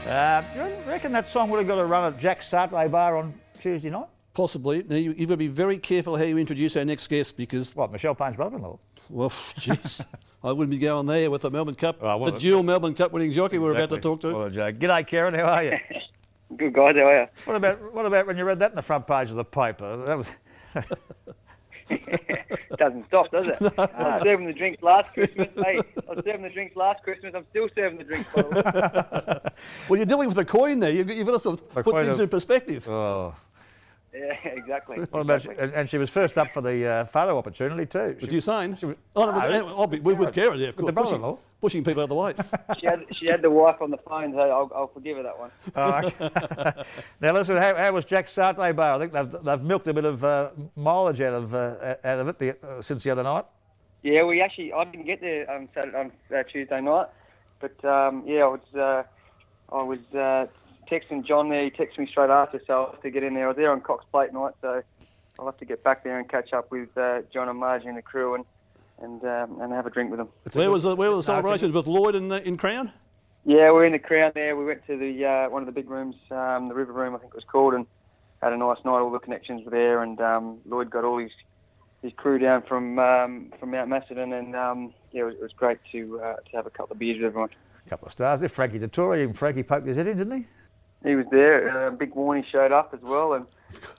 You reckon that song would have got a run at Jack's Saturday Bar on Tuesday night? Possibly. Now, you've got to be very careful how you introduce our next guest because... What, Michelle Payne's brother-in-law? Well, jeez, I wouldn't be going there with the Melbourne Cup, Oh, the dual Melbourne Cup winning jockey we're about to talk to. Well, g'day, Karen. How are you? Good guys, how are you? What about when you read that in the front page of the paper? That was... Doesn't stop, does it? I was serving the drinks last Christmas. Hey, I was serving the drinks last Christmas. I'm still serving the drinks. Well, you're dealing with a coin there. You've got to sort of put things in perspective. Oh. Yeah, exactly. What about and she was first up for the photo opportunity too. What are you saying? We're with Karen there, of course. The brother-in-law? Pushing people out of the way. She had the wife on the phone, so I'll forgive her that one. Oh, okay. Now listen, how was Jack's Saturday Bar? I think they've milked a bit of mileage out of it since the other night. Yeah, I didn't get there on Tuesday night, but I was texting John there. He texted me straight after, so I'll have to get in there. I was there on Cox Plate night, so I'll have to get back there and catch up with John and Margie and the crew and have a drink with them. Where was the celebrations with Lloyd in Crown? Yeah, we're in the Crown there. We went to the one of the big rooms, the River Room, I think it was called, and had a nice night. All the connections were there, and Lloyd got all his crew down from Mount Macedon, and it was great to have a couple of beers with everyone. A couple of stars there. Frankie Dettori, even Frankie poked his head in, didn't he? He was there. Big Warnie showed up as well, and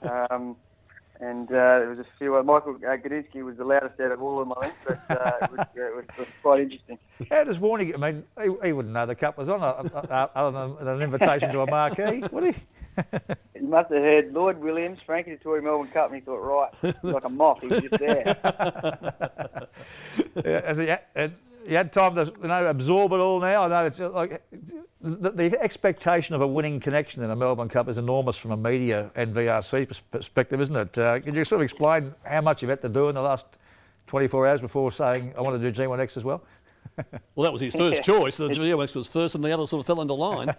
there was a few. Michael Gudinski was the loudest out of all of them, I think, but it was quite interesting. How does Warnie? I mean, he wouldn't know the cup was on other than an invitation to a marquee, would he? He must have heard Lloyd Williams, Frankie Dettori, Melbourne Cup, and he thought, right, like a moth, he was just there. You had time to absorb it all now. I know it's like the expectation of a winning connection in a Melbourne Cup is enormous from a media and VRC perspective, isn't it? Can you sort of explain how much you've had to do in the last 24 hours before saying, I want to do G1X as well? Well, that was his first choice. The G1X was first and the other sort of fell into line.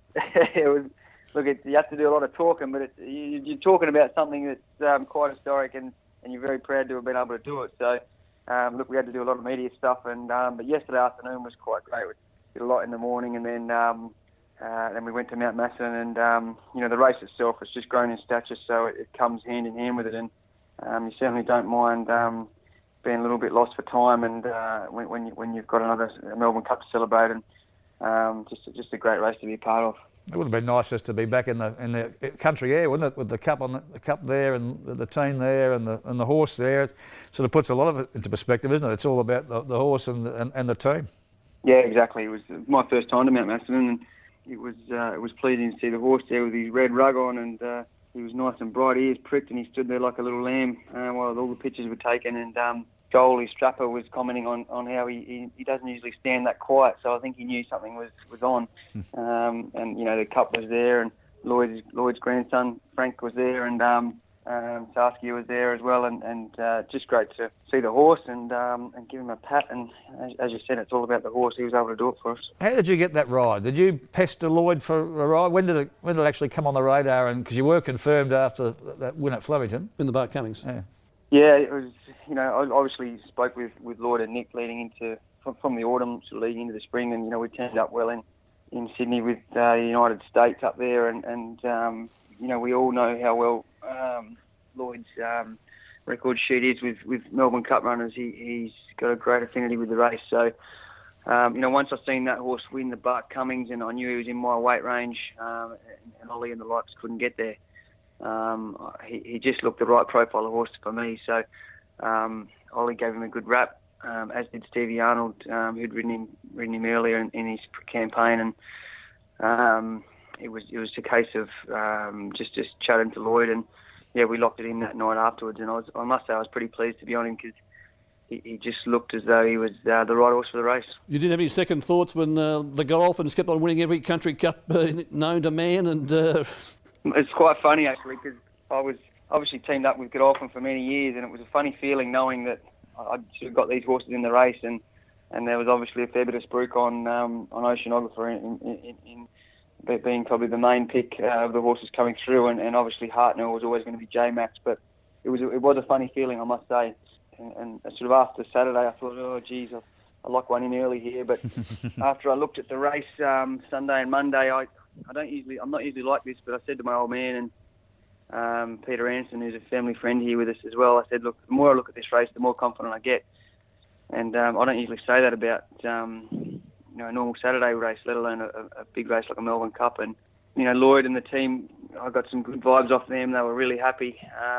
You have to do a lot of talking, but you're talking about something that's quite historic and you're very proud to have been able to do it. So, we had to do a lot of media stuff, but yesterday afternoon was quite great. We did a lot in the morning, and then we went to Mount Macedon, and the race itself has just grown in stature, so it comes hand in hand with it, and you certainly don't mind being a little bit lost for time, and when you've got another Melbourne Cup to celebrate, and just a great race to be a part of. It would have been nice just to be back in the country air, wouldn't it? With the cup the cup there, and the team there, and the horse there. It sort of puts a lot of it into perspective, isn't it? It's all about the horse and the team. Yeah, exactly. It was my first time to Mount Macedon, and it was pleasing to see the horse there with his red rug on, and he was nice and bright, ears pricked, and he stood there like a little lamb while all the pictures were taken. And Joel, his strapper, was commenting on how he doesn't usually stand that quiet, so I think he knew something was on. And the cup was there, and Lloyd's grandson Frank was there, and Saskia was there as well, and just great to see the horse and give him a pat. And as you said, it's all about the horse. He was able to do it for us. How did you get that ride? Did you pester Lloyd for a ride? When did it actually come on the radar? And because you were confirmed after that win at Flemington in the Bart Cummings. Yeah, it was. I obviously spoke with Lloyd and Nick leading into from the autumn to leading into the spring, and we turned up well in Sydney with the United States up there, and we all know how well Lloyd's record sheet is with Melbourne Cup runners. He's got a great affinity with the race. So, once I seen that horse win the Bart Cummings, and I knew he was in my weight range, and Ollie and the likes couldn't get there. He just looked the right profile of horse for me. So Ollie gave him a good rap, as did Stevie Arnold, who'd ridden him earlier in his campaign, and it was a case of just chatting to Lloyd, and we locked it in that night afterwards. And I must say I was pretty pleased to be on him because he just looked as though he was the right horse for the race. You didn't have any second thoughts when the Godolphins kept on winning every country cup known to man, and. It's quite funny actually because I was obviously teamed up with Godolphin for many years, and it was a funny feeling knowing that I'd sort of got these horses in the race, and there was obviously a fair bit of spruik on Oceanographer in being probably the main pick of the horses coming through, and obviously Hartnell was always going to be J-Max, but it was a funny feeling, I must say, and sort of after Saturday I thought, oh geez, I like one in early here, but after I looked at the race Sunday and Monday, I I'm not usually like this, but I said to my old man and Peter Anderson, who's a family friend here with us as well, I said, look, the more I look at this race, the more confident I get. And I don't usually say that about a normal Saturday race, let alone a big race like a Melbourne Cup. And Lloyd and the team, I got some good vibes off them. They were really happy.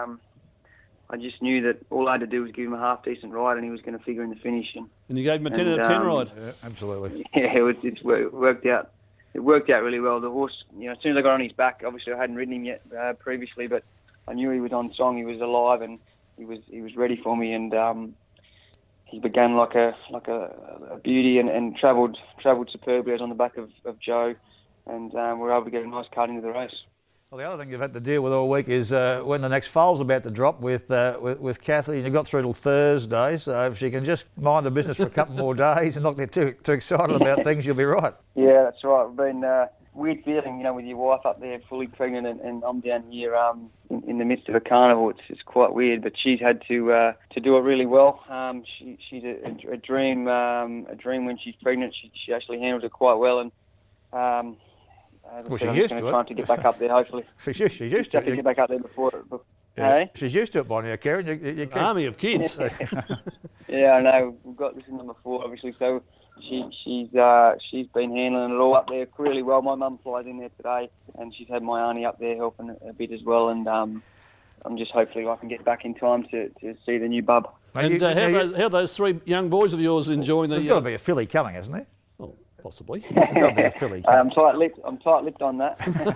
I just knew that all I had to do was give him a half decent ride, and he was going to figure in the finish. And you gave him a 10 out of 10 ride. Yeah, absolutely. Yeah, it worked out. It worked out really well. The horse, as soon as I got on his back, obviously I hadn't ridden him yet previously, but I knew he was on song. He was alive, and he was ready for me. And he began like a beauty and travelled superbly. I was on the back of Joe, and we were able to get a nice cut into the race. Well, the other thing you've had to deal with all week is when the next foal's about to drop with Kathy, and you've got through till Thursday, so if she can just mind the business for a couple more days and not get too excited about things, you'll be right. Yeah, that's right. It's been weird feeling, with your wife up there fully pregnant and I'm down here in the midst of a carnival. It's quite weird, but she's had to do it really well. She's a dream when she's pregnant. She actually handles it quite well, and well, she's used to it. Trying to get back up there, hopefully. She's used to it. Get back up there before yeah. Hey? She's used to it by now, Karen. You Army of kids. Yeah, I know. We've got this is number 4, obviously. So she's been handling it all up there really well. My mum flies in there today, and she's had my auntie up there helping a bit as well. And I'm just hopefully I can get back in time to see the new bub. And how those 3 young boys of yours enjoying the? There's got to be a filly coming, hasn't there? Oh, possibly. There's got to be a filly coming. I'm tight-lipped on that.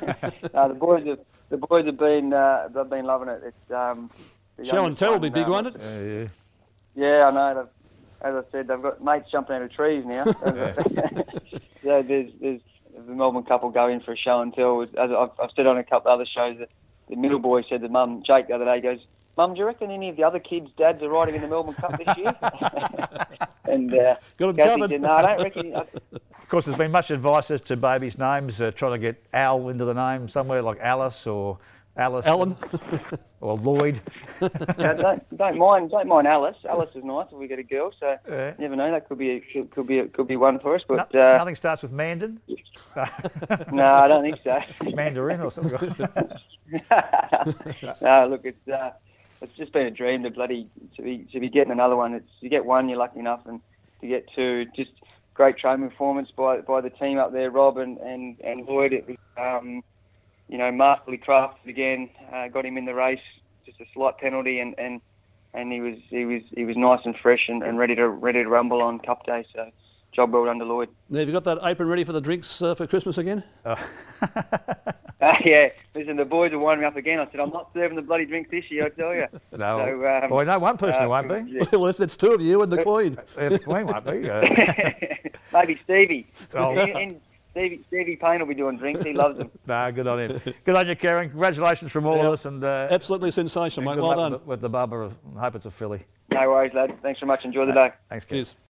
The boys have been they've been loving it. It's Show and tell will be big, won't it? Yeah. Yeah, I know. As I said, they've got mates jumping out of trees now. Yeah, there's the Melbourne couple go in for a show and tell. As I've said on a couple of other shows, the middle boy said to Mum, Jake, the other day, he goes, Mum, do you reckon any of the other kids' dads are riding in the Melbourne Cup this year? And got Kathy said, no, I don't reckon. Of course, there's been much advice as to babies' names, trying to get Al into the name somewhere, like Alice or Alice. Alan. Or Lloyd. Yeah, don't mind Alice. Alice is nice if we get a girl, so you never know. That could be one for us. But nothing starts with Mandan. No, I don't think so. Mandarin or something. No, look, it's just been a dream to be getting another one. You get one, you're lucky enough, and to get 2, just great training performance by the team up there, Rob and Lloyd. It was masterfully crafted again. Got him in the race, just a slight penalty, and he was nice and fresh and ready to rumble on Cup Day. So job well done to Lloyd. Now, have you got that apron ready for the drinks for Christmas again? Yeah, listen, the boys are winding me up again. I said, I'm not serving the bloody drinks this year, I tell you. No. So, well, I know one person won't be. Yeah. Well, it's 2 of you and the Queen. The Queen won't be. Maybe Stevie. Oh. And Stevie Payne will be doing drinks. He loves them. No, good on him. Good on you, Karen. Congratulations from all of us. And Absolutely sensational, mate. good Well luck done. with the Bubba. I hope it's a filly. No worries, lad. Thanks so much. Enjoy the day. Thanks, Karen. Cheers.